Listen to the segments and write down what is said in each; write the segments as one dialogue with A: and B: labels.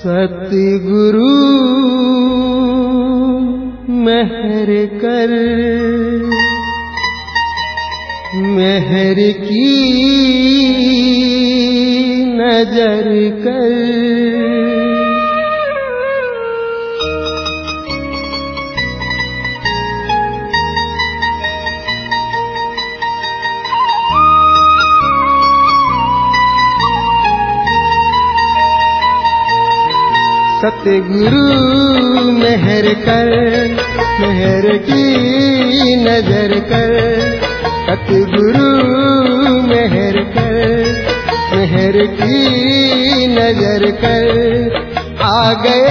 A: सतगुरु मेहर कर, मेहर की नजर कर। सतगुरु मेहर कर, मेहर की नजर कर। सतगुरु मेहर कर, मेहर की नजर कर। आ गए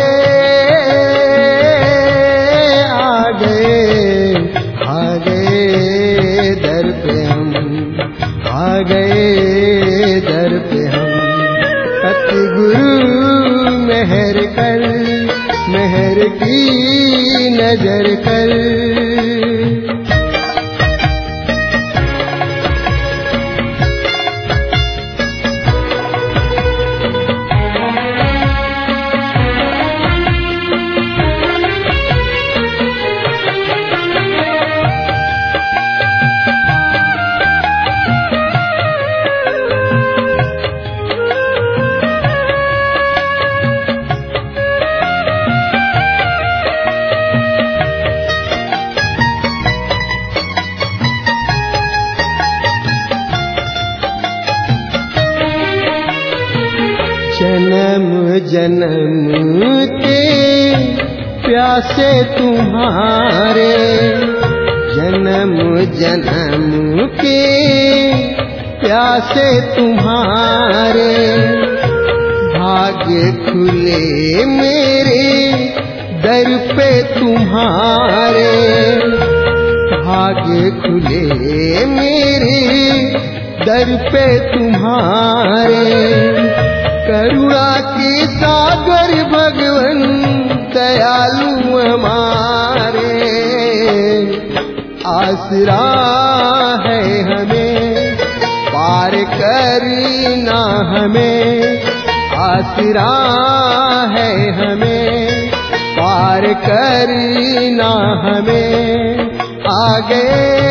A: आ गए आ गए दर पे हम, आ गए दर पे हम। सतगुरु मेहर कर, मेहर की नजर कर। जन्म जन्म के प्यासे तुम्हारे, जन्म जन्म के प्यासे तुम्हारे। भाग्य खुले मेरे दर पे तुम्हारे, भाग्य खुले मेरे दर पे तुम्हारे। करुणा के सागर भगवन दयालु हमारे। आसरा है हमें पार करना हमें, आसरा है हमें पार करना हमें। आ गए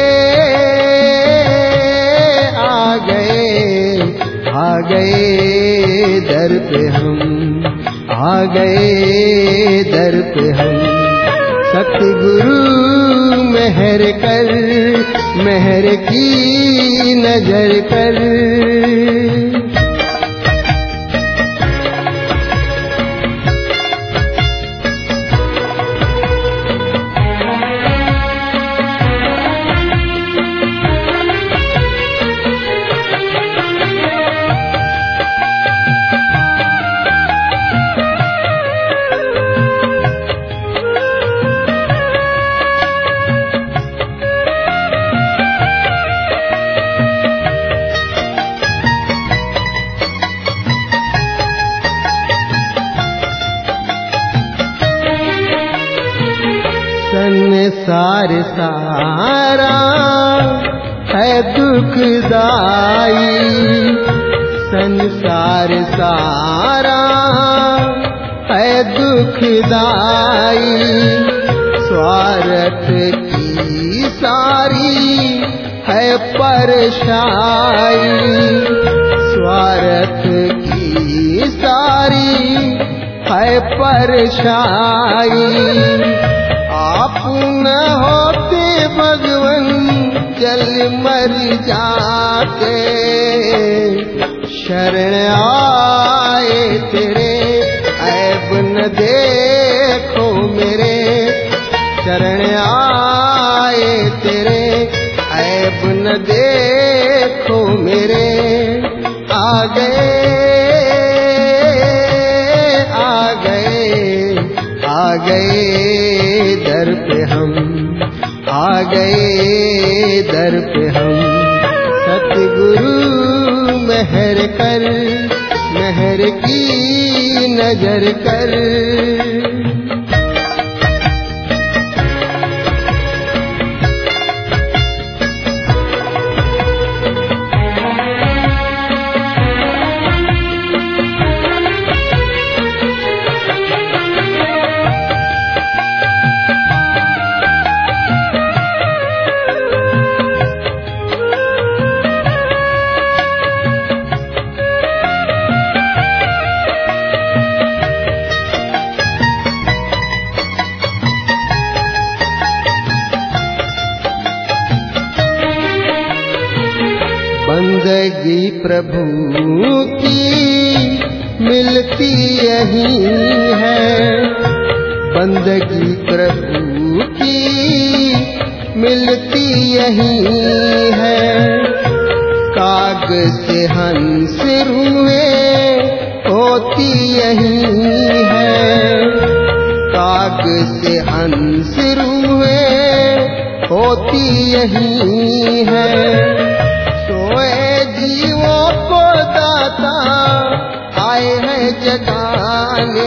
A: आ गए आ गए दर पे हम, आ गए दर पे हम। सतगुरु मेहर कर, मेहर की नजर कर। संसार सारा है दुखदाई, संसार सारा है दुखदाई। स्वार्थ की सारी है परछाई, स्वार्थ की सारी है परछाई। आप न होते भगवन जल मर जाते, शरण आए तेरे ऐब न देखो मेरे। शरण आए तेरे ऐब न देखो मेरे। आ गए आ गए आ गए दर पे हम, आ गए दर पे हम। सतगुरु मेहर कर, मेहर की नजर कर। प्रभु की मिलती यही है, बंदगी प्रभु की मिलती यही है। काग से हंस रूहें होती यही है, काग से हंस रूहें होती यही है। सोए जीवों को दाता आए हैं जगाने,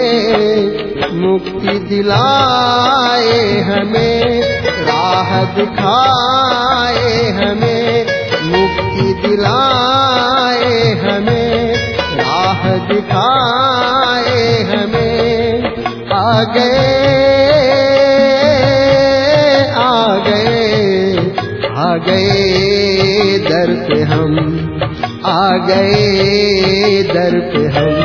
A: मुक्ति दिलाए हमें, राह दिखाए हमें, मुक्ति दिलाए हमें, राह दिखाए हमें। आ गए आ गए आ गए दर पे हम, आ गए दर पे हम।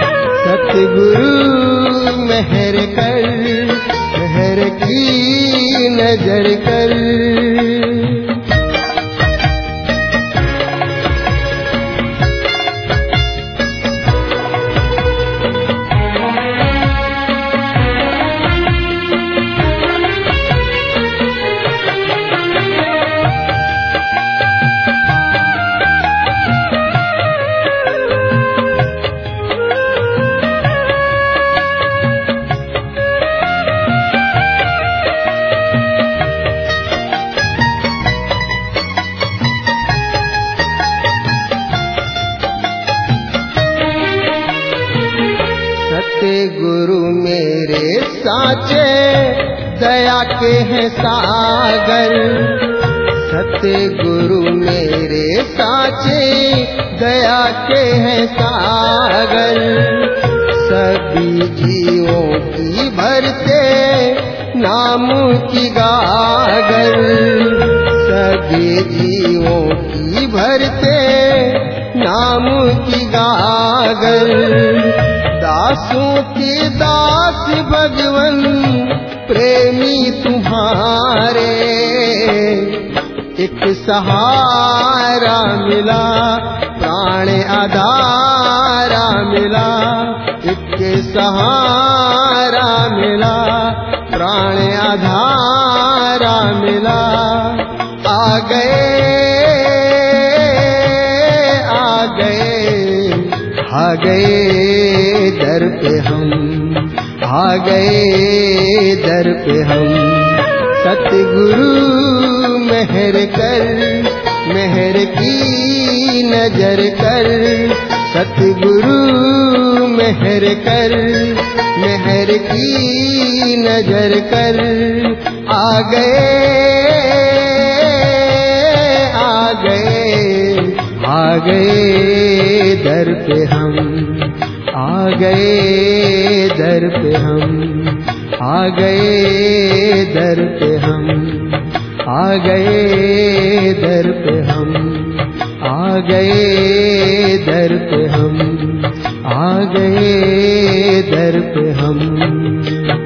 A: सतगुरु मेहर कर, मेहर की नजर कर। गुरु मेरे साचे दया के हैं सागर, सत्य गुरु मेरे साचे दया के हैं सागर। सभी जीवों की भरते नाम की गागर, सभी जीवों की भरते नाम की गागर। दासों के दास भगवन प्रेमी तुम्हारे, एक सहारा मिला प्राण आधारा मिला, एक सहारा मिला प्राण आधारा मिला। आ गए आ गए आ गए दर पे हम, आ गए दर पे हम। सतगुरु मेहर कर, मेहर की नजर कर। सतगुरु मेहर कर, मेहर की नजर कर। आ गए आ गए आ गए दर पे हम, आ गए दर पे हम, आ गए दर पे हम, आ गए दर पे हम, आ गए दर पे हम, आ गए दर पे हम।